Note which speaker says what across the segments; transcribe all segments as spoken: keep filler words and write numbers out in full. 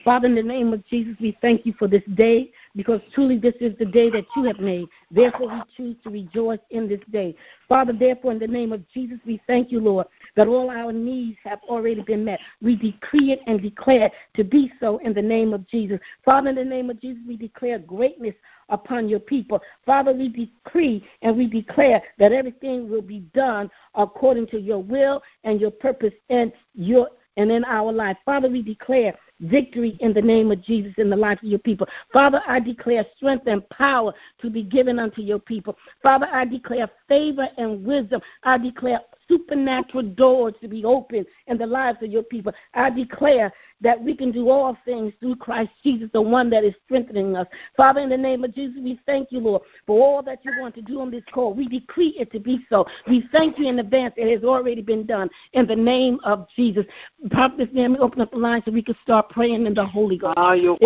Speaker 1: Father, in the name of Jesus, we thank you for this day, because truly this is the day that you have made. Therefore, we choose to rejoice in this day. Father, therefore, in the name of Jesus, we thank you, Lord, that all our needs have already been met. We decree it and declare it to be so in the name of Jesus. Father, in the name of Jesus, we declare greatness upon your people. Father, we decree and we declare that everything will be done according to your will and your purpose and your and in our life. Father, we declare victory in the name of Jesus in the life of your people. Father, I declare strength and power to be given unto your people. Father, I declare favor and wisdom. I declare supernatural doors to be opened in the lives of your people. I declare that we can do all things through Christ Jesus, the one that is strengthening us. Father, in the name of Jesus, we thank you, Lord, for all that you want to do on this call. We decree it to be so. We thank you in advance. It has already been done in the name of Jesus. Prophet, let me open up the line so we can start praying in the Holy Ghost. Ah, you-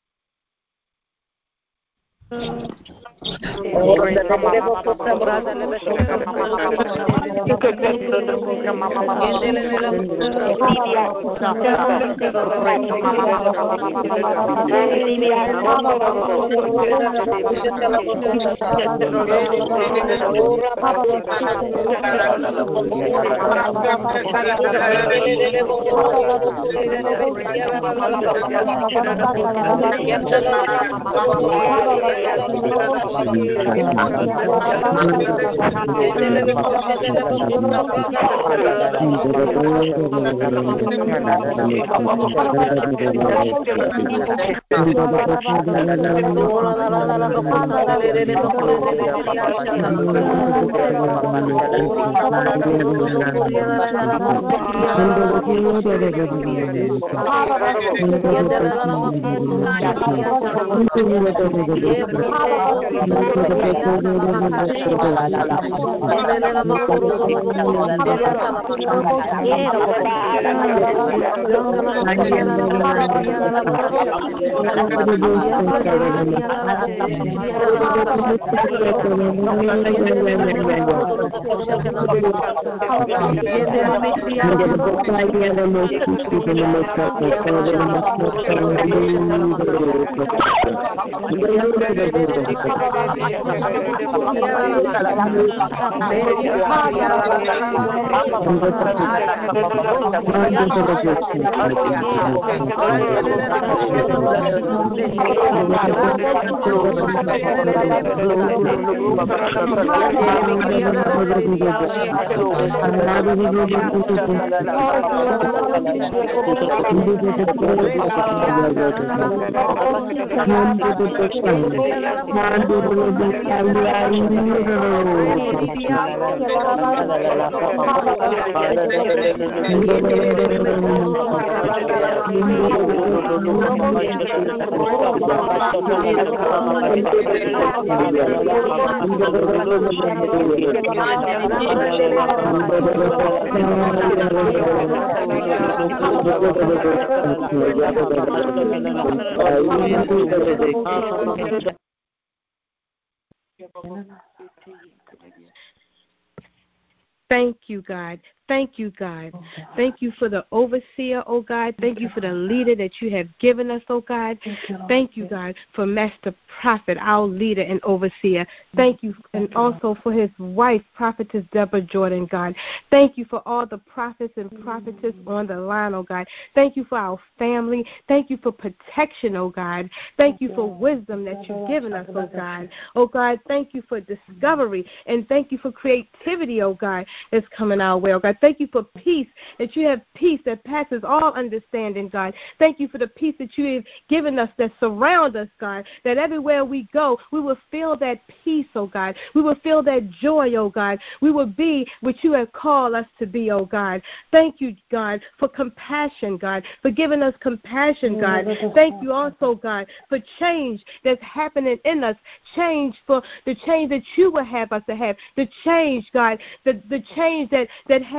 Speaker 2: Thank you, God. Thank you, God. Thank you for the overseer, oh God. Thank you for the leader that you have given us, oh God. Thank you, God, for Master Prophet, our leader and overseer. Thank you, and also for his wife, Prophetess Deborah Jordan, God. Thank you for all the prophets and prophetess on the line, oh God. Thank you for our family. Thank you for protection, oh God. Thank you for wisdom that you've given us, oh God. Oh God, thank you for discovery, and thank you for creativity, oh God, that's coming our way, oh God. Thank you for peace, that you have peace that passes all understanding, God. Thank you for the peace that you have given us that surround us, God, that everywhere we go, we will feel that peace, oh God. We will feel that joy, oh God. We will be what you have called us to be, oh God. Thank you, God, for compassion, God, for giving us compassion, God. Thank you also, God, for change that's happening in us, change for the change that you will have us to have, the change, God, the, the change that, that has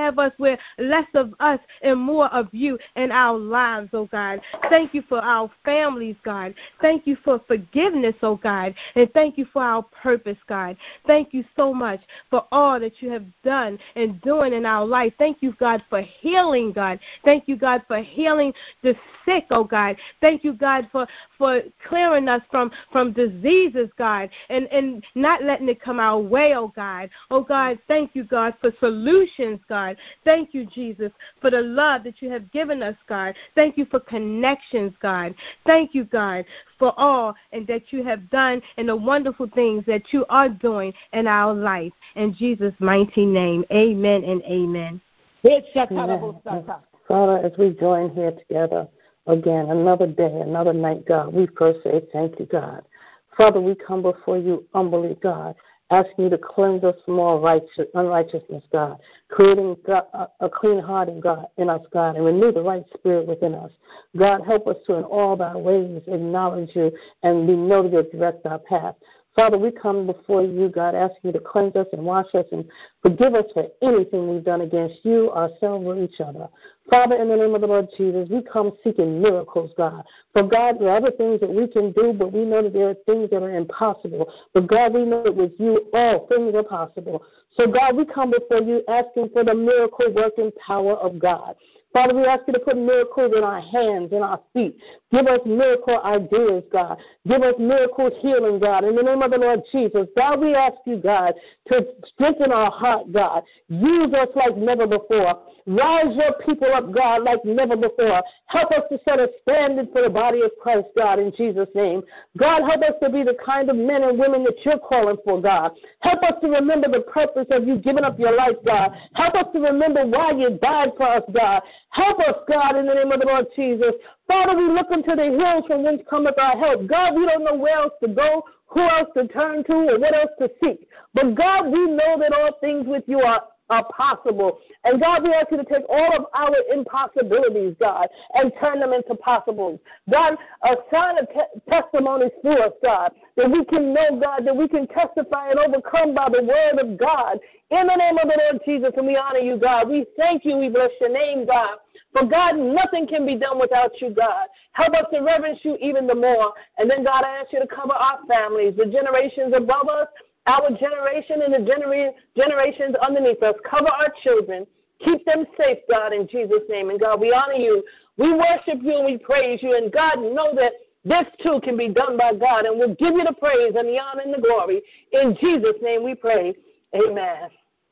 Speaker 2: have us with less of us and more of you in our lives, oh God. Thank you for our families, God. Thank you for forgiveness, oh God. And thank you for our purpose, God. Thank you so much for all that you have done and doing in our life. Thank you, God, for healing, God. Thank you, God, for healing the sick, oh God. Thank you, God, for, for clearing us from, from diseases, God, and, and not letting it come our way, oh God. Oh God, thank you, God, for solutions, God. Thank you, Jesus, for the love that you have given us, God. Thank you for connections, God. Thank you, God, for all and that you have done and the wonderful things that you are doing in our life. In Jesus' mighty name, amen and amen.
Speaker 3: Amen. Father, as we join here together again, another day, another night, God, we first say thank you, God. Father, we come before you humbly, God, asking you to cleanse us from all righteous, unrighteousness, God, creating God, a clean heart in, God, in us, God, and renew the right spirit within us. God, help us to in all thy ways acknowledge you, and we know that you direct our path. Father, we come before you, God, asking you to cleanse us and wash us and forgive us for anything we've done against you, ourselves, or each other. Father, in the name of the Lord Jesus, we come seeking miracles, God. For God, there are other things that we can do, but we know that there are things that are impossible. But God, we know that with you, all things are possible. So God, we come before you asking for the miracle working power of God. Father, we ask you to put miracles in our hands, in our feet. Give us miracle ideas, God. Give us miracles healing, God. In the name of the Lord Jesus, God, we ask you, God, to strengthen our heart, God. Use us like never before. Rise your people up, God, like never before. Help us to set a standard for the body of Christ, God, in Jesus' name. God, help us to be the kind of men and women that you're calling for, God. Help us to remember the purpose of you giving up your life, God. Help us to remember why you died for us, God. Help us, God, in the name of the Lord Jesus. Father, we look into the hills from whence cometh our help. God, we don't know where else to go, who else to turn to, or what else to seek. But, God, we know that all things with you are are possible. And God, we ask you to take all of our impossibilities, God, and turn them into possibles. God, assign a te- testimonies through us, God, that we can know, God, that we can testify and overcome by the word of God. In the name of the Lord Jesus, and we honor you, God. We thank you. We bless your name, God. For, God, nothing can be done without you, God. Help us to reverence you even the more. And then, God, I ask you to cover our families, the generations above us, our generation and the genera- generations underneath us. Cover our children. Keep them safe, God, in Jesus' name. And, God, we honor you. We worship you and we praise you. And, God, know that this, too, can be done by God. And we'll give you the praise and the honor and the glory. In Jesus' name we pray. Amen.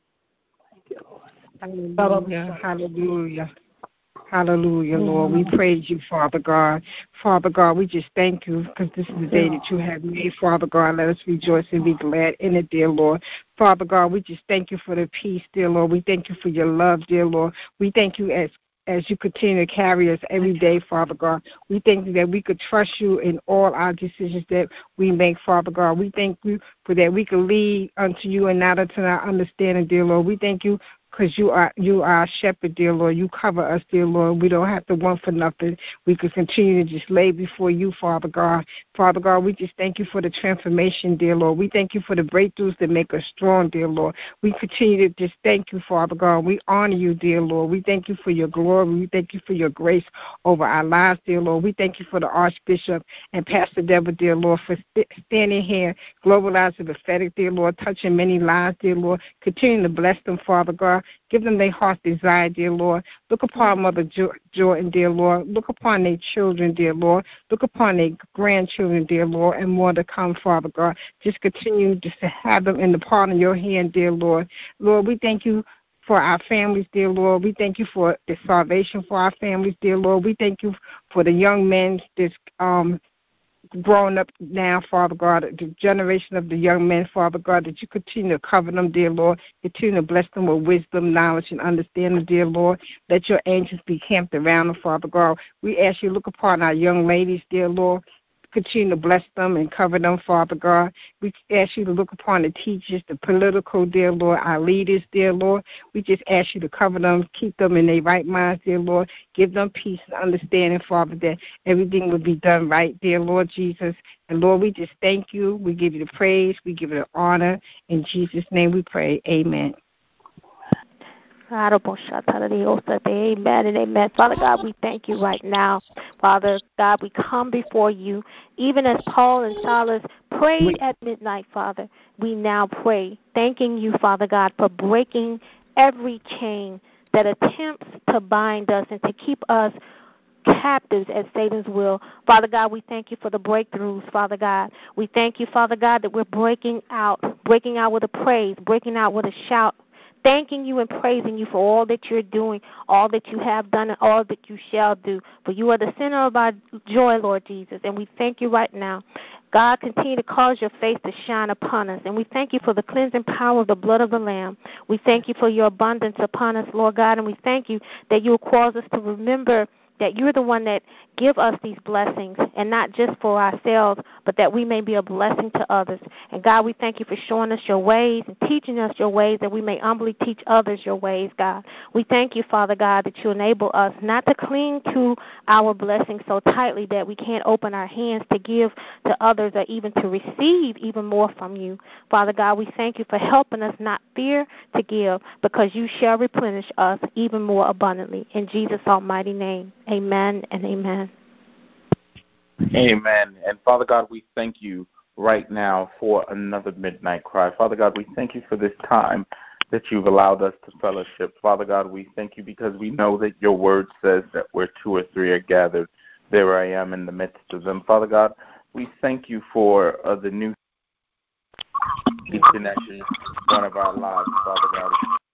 Speaker 3: Thank you, Lord.
Speaker 4: Hallelujah. Hallelujah. Hallelujah, Lord. We praise you, Father God. Father God, we just thank you because this is the day that you have made, Father God. Let us rejoice and be glad in it, dear Lord. Father God, we just thank you for the peace, dear Lord. We thank you for your love, dear Lord. We thank you as as you continue to carry us every day, Father God. We thank you that we could trust you in all our decisions that we make, Father God. We thank you for that we could lead unto you and not unto our understanding, dear Lord. We thank you because you are you are our shepherd, dear Lord. You cover us, dear Lord. We don't have to want for nothing. We could continue to just lay before you, Father God. Father God, we just thank you for the transformation, dear Lord. We thank you for the breakthroughs that make us strong, dear Lord. We continue to just thank you, Father God. We honor you, dear Lord. We thank you for your glory. We thank you for your grace over our lives, dear Lord. We thank you for the Archbishop and Pastor Deborah, dear Lord, for st- standing here, globalizing prophetic, dear Lord, touching many lives, dear Lord. Continue to bless them, Father God. Give them their heart's desire, dear Lord. Look upon Mother jo- Jordan, dear Lord. Look upon their children, dear Lord. Look upon their grandchildren, dear Lord, and more to come, Father God. Just continue just to have them in the palm of your hand, dear Lord. Lord, we thank you for our families, dear Lord. We thank you for the salvation for our families, dear Lord. We thank you for the young men that's um growing up now, Father God, the generation of the young men, Father God, that you continue to cover them, dear Lord. Continue to bless them with wisdom, knowledge, and understanding, dear Lord. Let your angels be camped around them, Father God. We ask you to look upon our young ladies, dear Lord. Continue to bless them and cover them, Father God. We ask you to look upon the teachers, the political, dear Lord, our leaders, dear Lord. We just ask you to cover them, keep them in their right minds, dear Lord. Give them peace and understanding, Father, that everything will be done right, dear Lord Jesus. And, Lord, we just thank you. We give you the praise. We give you the honor. In Jesus' name we pray. Amen.
Speaker 2: Amen and amen. Father God, we thank you right now. Father God, we come before you. Even as Paul and Silas prayed at midnight, Father, we now pray, thanking you, Father God, for breaking every chain that attempts to bind us and to keep us captives at Satan's will. Father God, we thank you for the breakthroughs, Father God. We thank you, Father God, that we're breaking out, breaking out with a praise, breaking out with a shout, thanking you and praising you for all that you're doing, all that you have done, and all that you shall do. For you are the center of our joy, Lord Jesus, and we thank you right now. God, continue to cause your face to shine upon us, and we thank you for the cleansing power of the blood of the Lamb. We thank you for your abundance upon us, Lord God, and we thank you that you will cause us to remember that you're the one that give us these blessings, and not just for ourselves, but that we may be a blessing to others. And God, we thank you for showing us your ways and teaching us your ways, that we may humbly teach others your ways, God. We thank you, Father God, that you enable us not to cling to our blessings so tightly that we can't open our hands to give to others or even to receive even more from you. Father God, we thank you for helping us not fear to give, because you shall replenish us even more abundantly. In Jesus' almighty name, amen and amen.
Speaker 5: Amen. And Father God, we thank you right now for another midnight cry. Father God, we thank you for this time that you've allowed us to fellowship. Father God, we thank you because we know that your word says that where two or three are gathered, there I am in the midst of them. Father God, we thank you for uh, the new each and every one of our lives, Father God.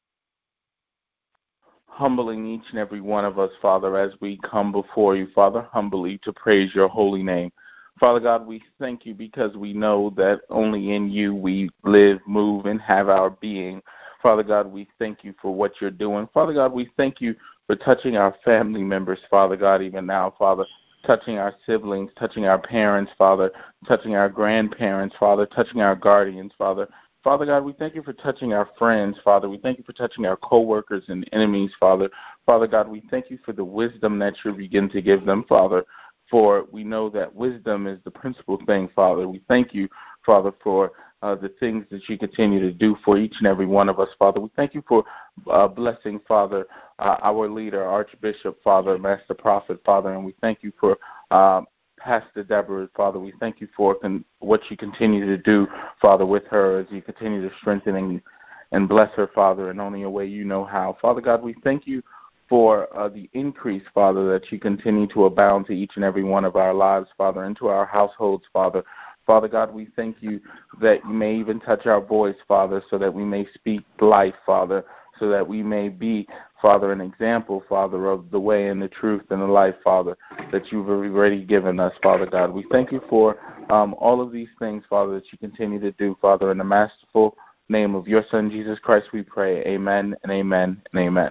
Speaker 5: Humbling each and every one of us, Father, as we come before you, Father, humbly to praise your holy name. Father God, we thank you because we know that only in you we live, move, and have our being. Father God, we thank you for what you're doing. Father God, we thank you for touching our family members, Father God, even now, Father, touching our siblings, touching our parents, Father, touching our grandparents, Father, touching our guardians, Father. Father God, we thank you for touching our friends, Father. We thank you for touching our co-workers and enemies, Father. Father God, we thank you for the wisdom that you begin to give them, Father, for we know that wisdom is the principal thing, Father. We thank you, Father, for uh, the things that you continue to do for each and every one of us, Father. We thank you for uh, blessing, Father, uh, our leader, Archbishop, Father, Master Prophet, Father, and we thank you for uh, Pastor Deborah, Father. We thank you for con- what you continue to do, Father, with her as you continue to strengthen and, and bless her, Father, in only a way you know how. Father God, we thank you for uh, the increase, Father, that you continue to abound to each and every one of our lives, Father, into our households, Father. Father God, we thank you that you may even touch our voice, Father, so that we may speak life, Father, so that we may be, Father, an example, Father, of the way and the truth and the life, Father, that you've already given us, Father God. We thank you for um, all of these things, Father, that you continue to do, Father. In the masterful name of your Son, Jesus Christ, we pray. Amen and amen and amen.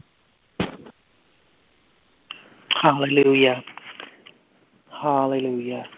Speaker 3: Hallelujah. Hallelujah.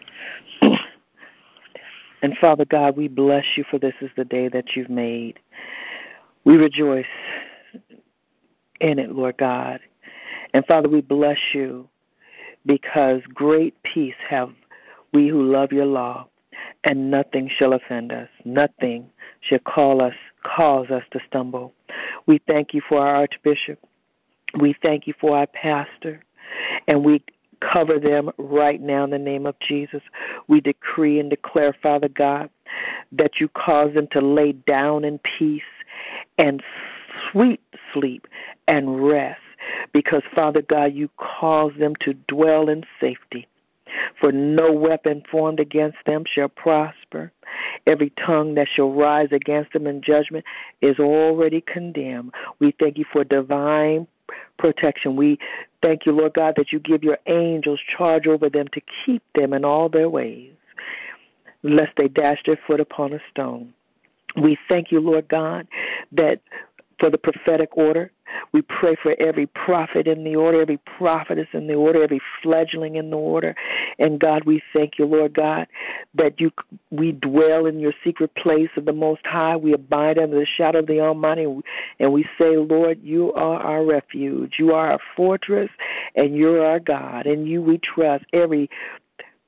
Speaker 3: And Father God, we bless you for this is the day that you've made. We rejoice in it, Lord God. And Father, we bless you because great peace have we who love your law, and nothing shall offend us. Nothing shall call us, cause us to stumble. We thank you for our Archbishop. We thank you for our pastor. And we cover them right now in the name of Jesus. We decree and declare, Father God, that you cause them to lay down in peace and sweet sleep and rest, because, Father God, you cause them to dwell in safety. For no weapon formed against them shall prosper. Every tongue that shall rise against them in judgment is already condemned. We thank you for divine protection. We thank you, Lord God, that you give your angels charge over them to keep them in all their ways, lest they dash their foot upon a stone. We thank you, Lord God, that for the prophetic order, we pray for every prophet in the order, every prophetess in the order, every fledgling in the order. And God, we thank you, Lord God, that you we dwell in your secret place of the Most High. We abide under the shadow of the Almighty, and we say, Lord, you are our refuge. You are our fortress, and you're our God. In you we trust. Every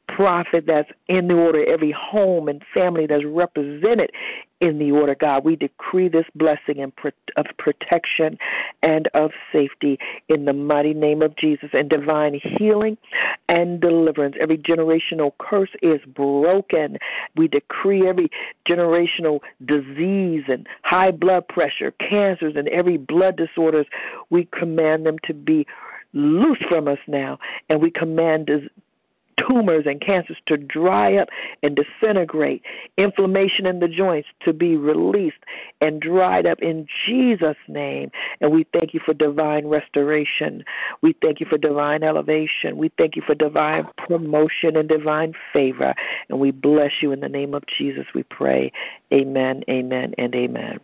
Speaker 6: prophet that's in the order, every home and family that's represented in the order, God. We decree this blessing and pro- of protection and of safety in the mighty name of Jesus, and divine healing and deliverance. Every generational curse is broken. We decree every generational disease and high blood pressure, cancers, and every blood disorders, we command them to be loose from us now, and we command dis- tumors and cancers to dry up and disintegrate, inflammation in the joints to be released and dried up in Jesus' name. And we thank you for divine restoration. We thank you for divine elevation. We thank you for divine promotion and divine favor. And we bless you in the name of Jesus, we pray. Amen, amen, and amen.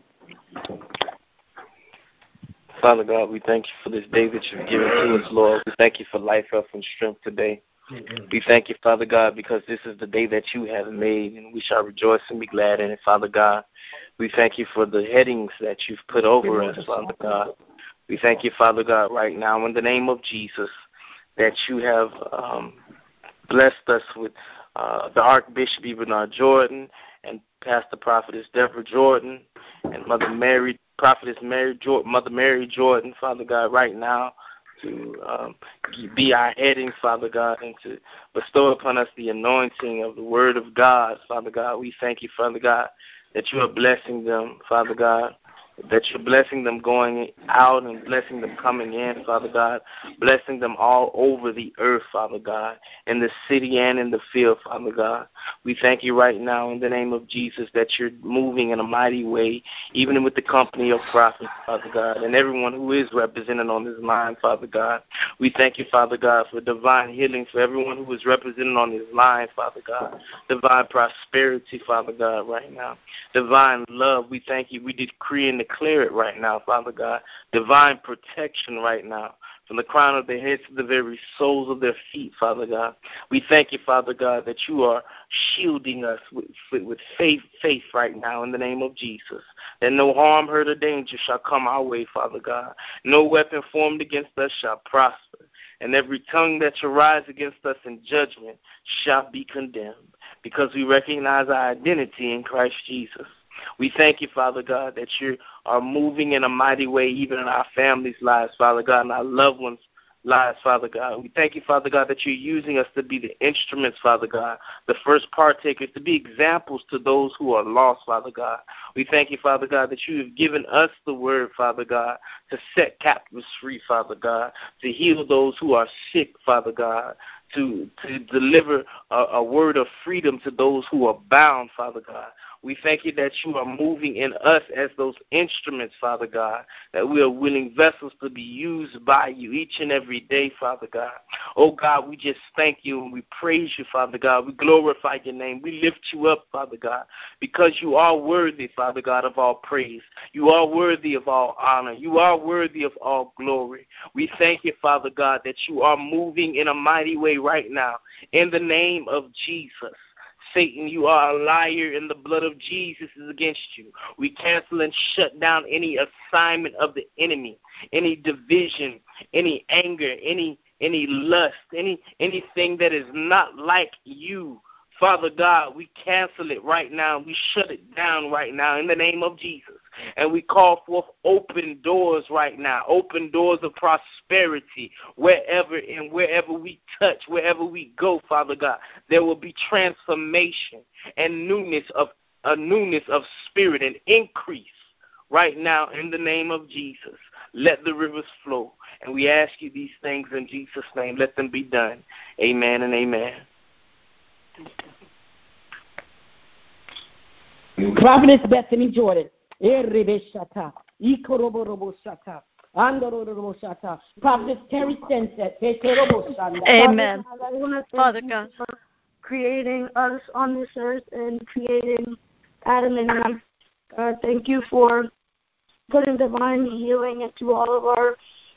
Speaker 7: Father God, we thank you for this day that you've given to us, Lord. We thank you for life, health, and strength today. We thank you, Father God, because this is the day that you have made, and we shall rejoice and be glad in it, Father God. We thank you for the headings that you've put over us, Father God. We thank you, Father God, right now in the name of Jesus, that you have um, blessed us with uh, the Archbishop Bernard Jordan and Pastor Prophetess Deborah Jordan and Mother Mary, Prophetess Mary Jordan, Mother Mary Jordan, Father God, right now, to um, be our heading, Father God, and to bestow upon us the anointing of the Word of God, Father God. We thank you, Father God, that you are blessing them, Father God, that you're blessing them going out and blessing them coming in, Father God, blessing them all over the earth, Father God, in the city and in the field, Father God. We thank you right now in the name of Jesus that you're moving in a mighty way, even with the company of prophets, Father God, and everyone who is represented on this line, Father God. We thank you, Father God, for divine healing for everyone who is represented on this line, Father God, divine prosperity, Father God, right now, divine love. We thank you. We decree and declare it right now, Father God. Divine protection right now, from the crown of their heads to the very soles of their feet, Father God. We thank you, Father God, that you are shielding us with, with faith, faith right now in the name of Jesus, that no harm, hurt, or danger shall come our way, Father God. No weapon formed against us shall prosper, and every tongue that shall rise against us in judgment shall be condemned, because we recognize our identity in Christ Jesus. We thank you, Father God, that you are moving in a mighty way even in our families' lives, Father God, and our loved ones' lives, Father God. We thank you, Father God, that you're using us to be the instruments, Father God, the first partakers, to be examples to those who are lost, Father God. We thank you, Father God, that you have given us the word, Father God, to set captives free, Father God, to heal those who are sick, Father God, to, to deliver a, a word of freedom to those who are bound, Father God. We thank you that you are moving in us as those instruments, Father God, that we are willing vessels to be used by you each and every day, Father God. Oh, God, we just thank you and we praise you, Father God. We glorify your name. We lift you up, Father God, because you are worthy, Father God, of all praise. You are worthy of all honor. You are worthy of all glory. We thank you, Father God, that you are moving in a mighty way right now in the name of Jesus. Satan, you are a liar, and the blood of Jesus is against you. We cancel and shut down any assignment of the enemy, any division, any anger, any any lust, any anything that is not like you. Father God, we cancel it right now. We shut it down right now in the name of Jesus. And we call forth open doors right now, open doors of prosperity wherever and wherever we touch, wherever we go, Father God. There will be transformation and newness of a newness of spirit and increase right now in the name of Jesus. Let the rivers flow. And we ask you these things in Jesus' name. Let them be done. Amen and amen.
Speaker 1: Prophetess Bethany Jordan. Prophetess Terry Senset.
Speaker 8: Amen. Father God, for creating us on this earth and creating Adam and Eve. God, thank you for putting divine healing into all of our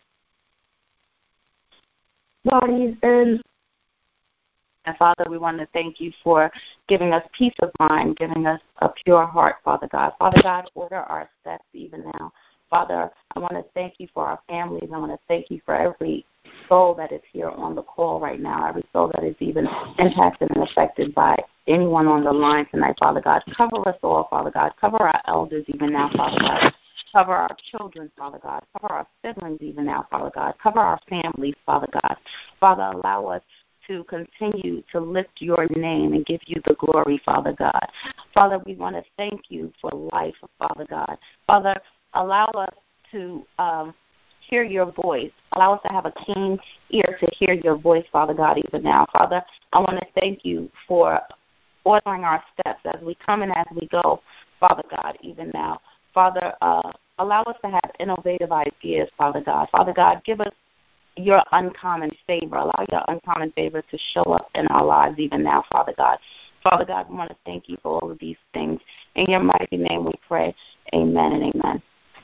Speaker 8: bodies. And
Speaker 9: And Father, we want to thank you for giving us peace of mind, giving us a pure heart, Father God. Father God, order our steps even now. Father, I want to thank you for our families. I want to thank you for every soul that is here on the call right now, every soul that is even impacted and affected by anyone on the line tonight, Father God. Cover us all, Father God. Cover our elders even now, Father God. Cover our children, Father God. Cover our siblings even now, Father God. Cover our families, Father God. Father, allow us to continue to lift your name and give you the glory, Father God. Father, we want to thank you for life, Father God. Father, allow us to um, hear your voice. Allow us to have a keen ear to hear your voice, Father God, even now. Father, I want to thank you for ordering our steps as we come and as we go, Father God, even now. Father, uh, allow us to have innovative ideas, Father God. Father God, give us your uncommon favor. Allow your uncommon favor to show up in our lives even now, Father God. Father God, we want to thank you for all of these things. In your mighty name we pray. Amen and amen.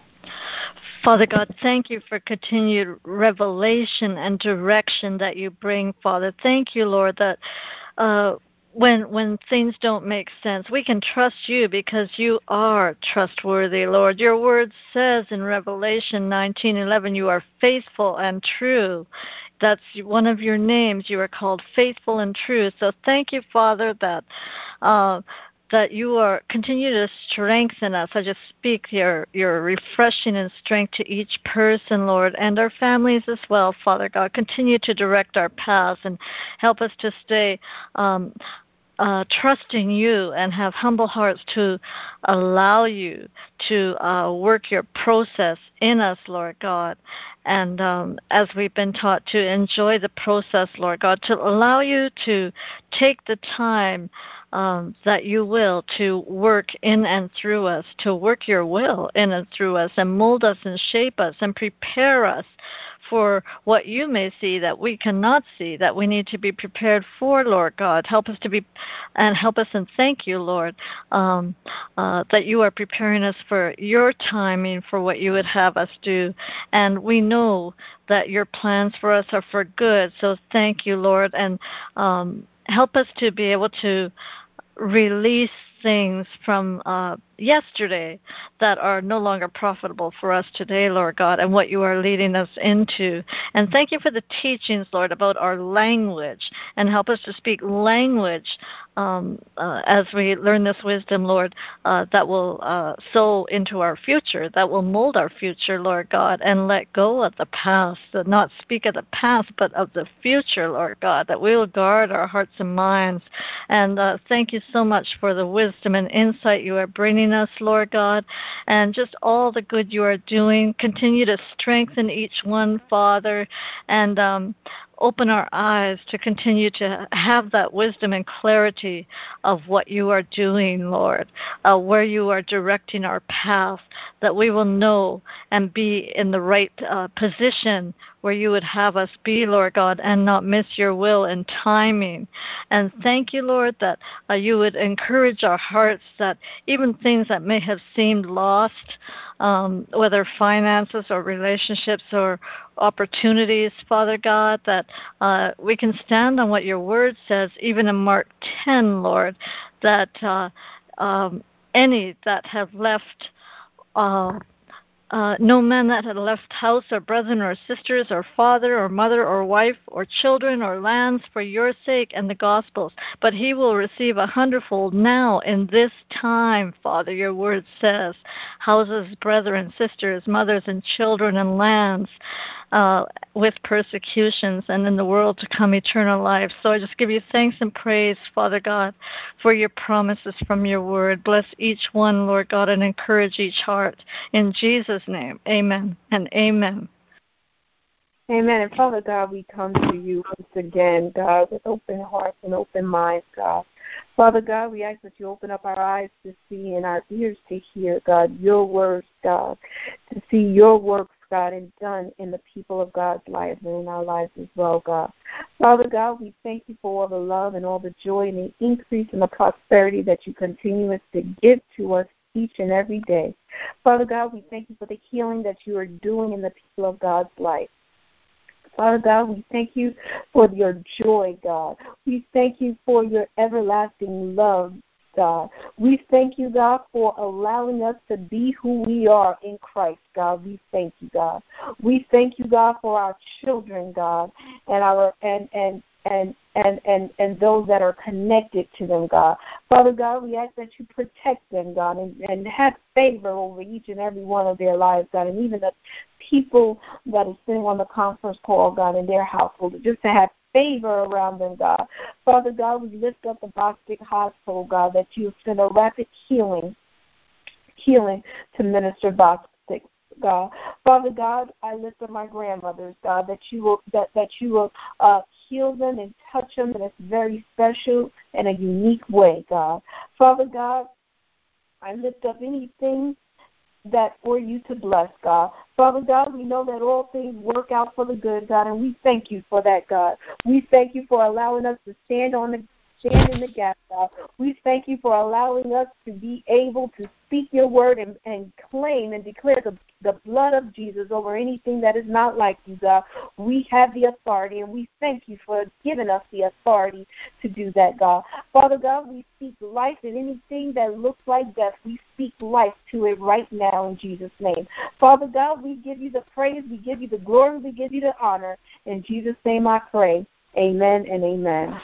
Speaker 10: Father God, thank you for continued revelation and direction that you bring, Father. Thank you, Lord, that uh, when when things don't make sense, we can trust you because you are trustworthy, Lord. Your word says in Revelation nineteen eleven, you are faithful and true. That's one of your names. You are called faithful and true. So thank you, Father, that uh, that you are continue to strengthen us. I just speak your your refreshing and strength to each person, Lord, and our families as well, Father God. Continue to direct our paths and help us to stay um, uh, trusting you and have humble hearts to allow you to uh, work your process in us, Lord God. And um, as we've been taught to enjoy the process, Lord God, to allow you to take the time um, that you will to work in and through us, to work your will in and through us and mold us and shape us and prepare us for what you may see that we cannot see, that we need to be prepared for, Lord God. Help us to be, and help us and thank you, Lord, um, uh, that you are preparing us for your timing, for what you would have us do. And we know that your plans for us are for good. So thank you, Lord, and um, help us to be able to release things from uh, yesterday that are no longer profitable for us today, Lord God, and what you are leading us into. And thank you for the teachings, Lord, about our language, and help us to speak language um, uh, as we learn this wisdom, Lord, uh, that will uh, sow into our future, that will mold our future, Lord God, and let go of the past, not speak of the past, but of the future, Lord God, that we will guard our hearts and minds. And uh, thank you so much for the wisdom and insight you are bringing us, Lord God, and just all the good you are doing. Continue to strengthen each one, Father, and um, open our eyes to continue to have that wisdom and clarity of what you are doing, Lord, uh, where you are directing our path, that we will know and be in the right uh, position where you would have us be, Lord God, and not miss your will and timing. And thank you, Lord, that uh, you would encourage our hearts, that even things that may have seemed lost, um, whether finances or relationships or opportunities, Father God, that uh, we can stand on what your word says, even in Mark ten, Lord, that uh, um, any that have left uh, Uh, no man that had left house or brethren or sisters or father or mother or wife or children or lands for your sake and the gospel's, but he will receive a hundredfold now in this time, Father, your word says, houses, brethren, sisters, mothers, and children and lands uh, with persecutions, and in the world to come eternal life. So I just give you thanks and praise, Father God, for your promises from your word. Bless each one, Lord God, and encourage each heart. In Jesus' name, amen and amen.
Speaker 2: Amen. And Father God, we come to you once again, God, with open hearts and open minds, God. Father God, we ask that you open up our eyes to see and our ears to hear, God, your words, God, to see your works, God, and done in the people of God's lives and in our lives as well, God. Father God, we thank you for all the love and all the joy and the increase and the prosperity that you continue to give to us each and every day. Father God, we thank you for the healing that you are doing in the people of God's life. Father God, we thank you for your joy, God. We thank you for your everlasting love
Speaker 8: God. We thank you, God, for allowing us to be who we are in Christ, God. We thank you, God. We thank you, God, for our children, God, and our and and and and and, and those that are connected to them, God. Father God, we ask that you protect them, God, and, and have favor over each and every one of their lives, God, and even the people that are sitting on the conference call, God, in their household, just to have favor around them, God. Father God, we lift up the Bostic Hospital, God, that you send a rapid healing, healing to Minister Bostic, God. Father God, I lift up my grandmothers, God, that you will that, that you will uh, heal them and touch them in a very special and a unique way, God. Father God, I lift up anything that for you to bless, God. Father God, we know that all things work out for the good, God, and we thank you for that, God. We thank you for allowing us to stand on the stand in the gap, God. We thank you for allowing us to be able to speak your word and, and claim and declare the, the blood of Jesus over anything that is not like you, God. We have the authority, and we thank you for giving us the authority to do that, God. Father God, we speak life in anything that looks like death. We speak life to it right now in Jesus' name. Father God, we give you the praise, we give you the glory, we give you the honor. In Jesus' name I pray. Amen and amen.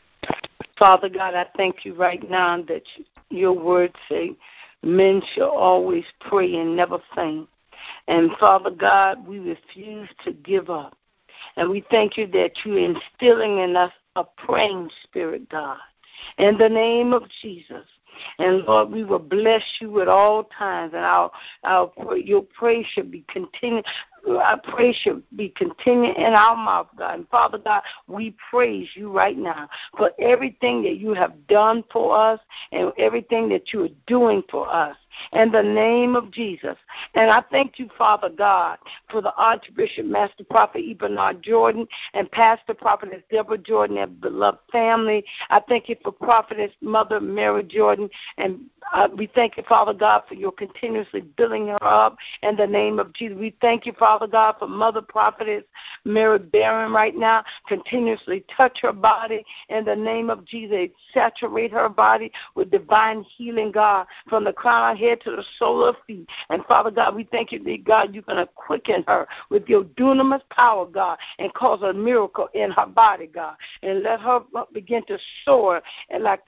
Speaker 11: Father God, I thank you right now that your words say men shall always pray and never faint. And Father God, we refuse to give up. And we thank you that you're instilling in us a praying spirit, God, in the name of Jesus. And Lord, we will bless you at all times, and our, our your praise should be continued. Our praise should be continuing in our mouth, God. And Father God, we praise you right now for everything that you have done for us and everything that you are doing for us in the name of Jesus. And I thank you, Father God, for the Archbishop, Master Prophet Bernard Jordan, and Pastor Prophetess Deborah Jordan, their beloved family. I thank you for Prophetess Mother Mary Jordan, and uh, we thank you, Father God, for your continuously building her up in the name of Jesus. We thank you, Father God, for Mother Prophetess Mary Barron right now. Continuously touch her body in the name of Jesus. Saturate her body with divine healing, God, from the crown of her head to the sole of her feet. And Father God, we thank you that, God, you're going to quicken her with your dunamis power, God, and cause a miracle in her body, God, and let her begin to soar and like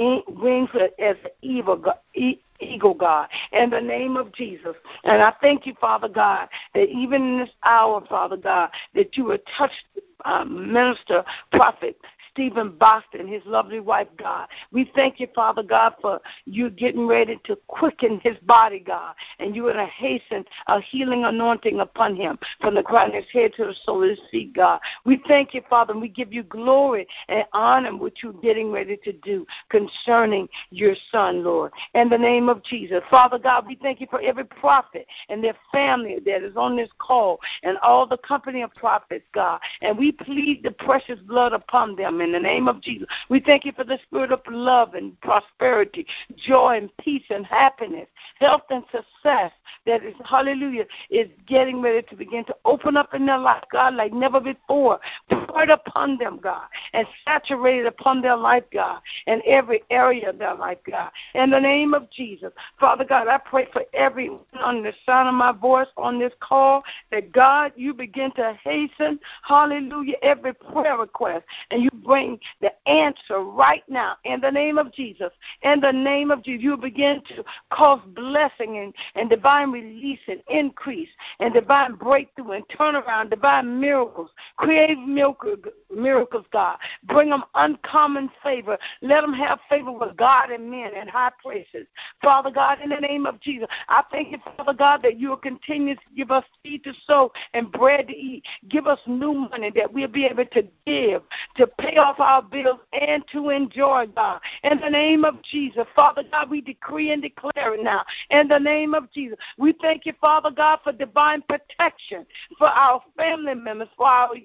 Speaker 11: wings as an evil God. Eagle, God, in the name of Jesus. And I thank you, Father God, that even in this hour, Father God, that you would touch uh, Minister, Prophet Stephen Boston, his lovely wife, God. We thank you, Father God, for you getting ready to quicken his body, God, and you are going to hasten a healing anointing upon him from the crown of his head to the sole of his feet, God. We thank you, Father, and we give you glory and honor what you're getting ready to do concerning your son, Lord. In the name of Jesus. Father God, we thank you for every prophet and their family that is on this call and all the company of prophets, God. And we plead the precious blood upon them in the name of Jesus. We thank you for the spirit of love and prosperity, joy and peace and happiness, health and success that is, hallelujah, is getting ready to begin to open up in their life, God, like never before. Pour it upon them, God, and saturate it upon their life, God, in every area of their life, God. In the name of Jesus. Father God, I pray for everyone on the sound of my voice on this call that, God, you begin to hasten, hallelujah, every prayer request, and you bring the answer right now in the name of Jesus. In the name of Jesus, you begin to cause blessing and, and divine release and increase and divine breakthrough and turnaround, divine miracles, creative miracles, God. Bring them uncommon favor. Let them have favor with God and men in high places. Father God, in the name of Jesus, I thank you, Father God, that you will continue to give us seed to sow and bread to eat. Give us new money that we'll be able to give, to pay off our bills and to enjoy, God. In the name of Jesus, Father God, we decree and declare it now. In the name of Jesus, we thank you, Father God, for divine protection for our family members, for our,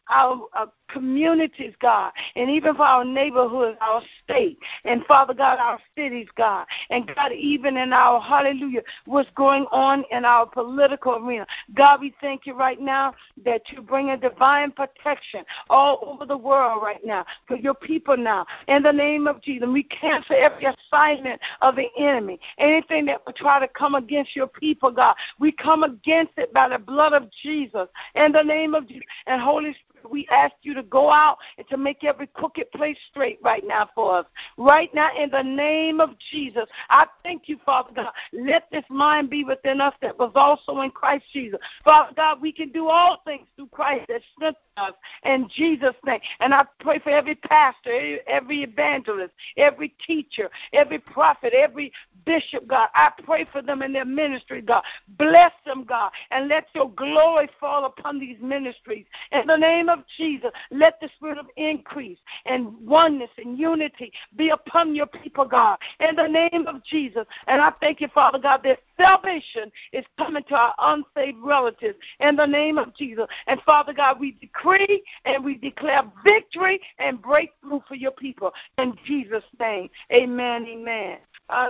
Speaker 11: our uh, communities, God, and even for our neighborhoods, our state, and Father God, our cities, God, and God, even in our, hallelujah, what's going on in our political arena. God, we thank you right now that you're bringing divine protection all over the world right now for your people now. In the name of Jesus, we cancel every assignment of the enemy. Anything that will try to come against your people, God, we come against it by the blood of Jesus. In the name of Jesus. And Holy Spirit, we ask you to go out and to make every crooked place straight right now for us. Right now, in the name of Jesus, I thank you, Father God. Let this mind be within us that was also in Christ Jesus. Father God, we can do all things through Christ that strengthens us in Jesus' name. And I pray for every pastor, every evangelist, every teacher, every prophet, every bishop, God. I pray for them in their ministry, God. Bless them, God, and let your glory fall upon these ministries. In the name of Jesus, let the spirit of increase and oneness and unity be upon your people, God. In the name of Jesus. And I thank you, Father God, that salvation is coming to our unsaved relatives in the name of Jesus. And Father God, we decree and we declare victory and breakthrough for your people. In Jesus' name, amen, amen.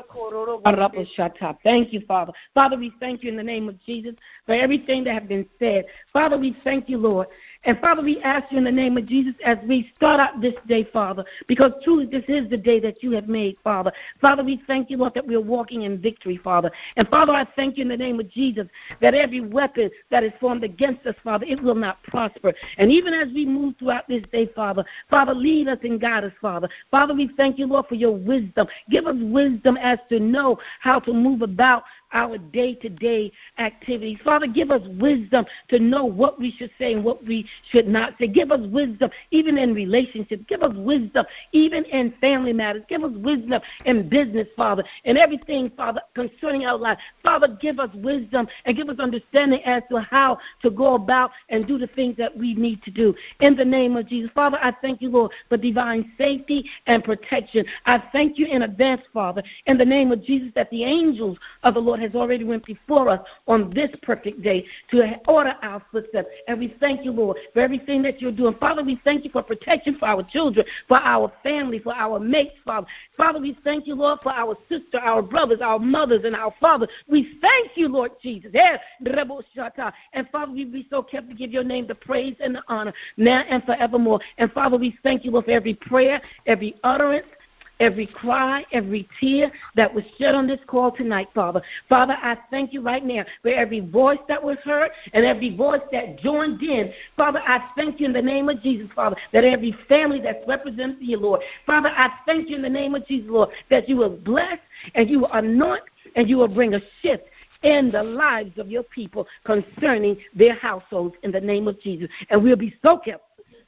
Speaker 1: Thank you, Father. Father, we thank you in the name of Jesus for everything that has been said. Father, we thank you, Lord. And Father, we ask you in the name of Jesus as we start out this day, Father, because truly this is the day that you have made, Father. Father, we thank you, Lord, that we're walking in victory, Father. And Father, I thank you in the name of Jesus that every weapon that is formed against us, Father, it will not prosper. And even as we move throughout this day, Father, Father, lead us and guide us, Father. Father, we thank you, Lord, for your wisdom. Give us wisdom as to know how to move about our day-to-day activities. Father, give us wisdom to know what we should say and what we should not say. Give us wisdom even in relationships. Give us wisdom even in family matters. Give us wisdom in business, Father, and everything, Father, concerning our life. Father, give us wisdom and give us understanding as to how to go about and do the things that we need to do. In the name of Jesus, Father, I thank you, Lord, for divine safety and protection. I thank you in advance, Father, in the name of Jesus, that the angels of the Lord has already went before us on this perfect day to order our footsteps. And we thank you, Lord, for everything that you're doing. Father, we thank you for protection for our children, for our family, for our mates, Father. Father, we thank you, Lord, for our sister, our brothers, our mothers, and our fathers. We thank you, Lord Jesus. And Father, we be so careful to give your name the praise and the honor now and forevermore. And Father, we thank you, Lord, for every prayer, every utterance, every cry, every tear that was shed on this call tonight, Father. Father, I thank you right now for every voice that was heard and every voice that joined in. Father, I thank you in the name of Jesus, Father, that every family that's represented you, Lord. Father, I thank you in the name of Jesus, Lord, that you will bless and you will anoint and you will bring a shift in the lives of your people concerning their households in the name of Jesus. And we'll be so careful.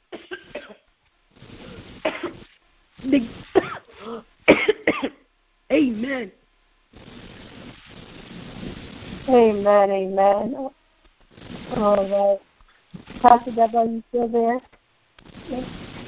Speaker 1: Amen.
Speaker 8: Amen, amen. All right. Pastor Deborah, are you still there? Yes.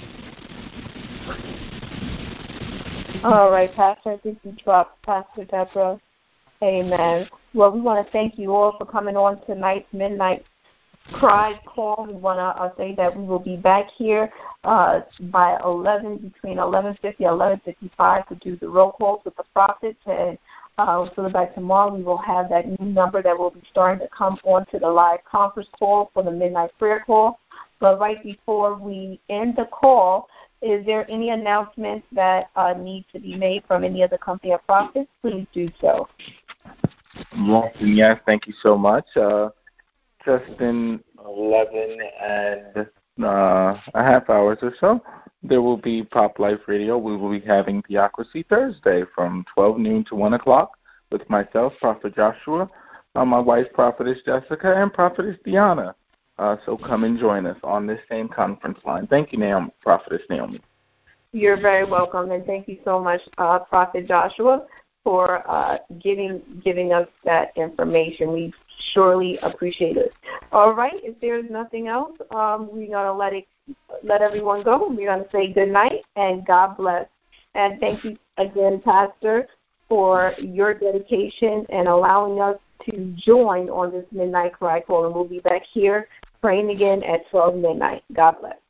Speaker 8: All right, Pastor, I think you dropped Pastor Deborah. Amen. Well, we want to thank you all for coming on tonight's Midnight Cry call. We want to uh, say that we will be back here uh, by eleven, between eleven fifty and eleven fifty-five to do the roll calls with the prophets. And uh, so by tomorrow we will have that new number that will be starting to come onto the live conference call for the Midnight Prayer Call. But right before we end the call, is there any announcements that uh, need to be made from any of the company of prophets? Please do so.
Speaker 5: Yes, thank you so much. Uh, just in eleven and uh, a half hours or so, there will be Pop Life Radio. We will be having Theocracy Thursday from twelve noon to one o'clock with myself, Prophet Joshua, uh, my wife, Prophetess Jessica, and Prophetess Deanna. Uh, so come and join us on this same conference line. Thank you, Naomi, Prophetess Naomi.
Speaker 8: You're very welcome, and thank you so much, uh, Prophet Joshua, for uh, giving giving us that information. We surely appreciate it. All right, if there's nothing else, um, we're going to let it let everyone go. We're going to say good night and God bless. And thank you again, Pastor, for your dedication and allowing us to join on this Midnight Cry Call. And we'll be back here praying again at twelve midnight. God bless.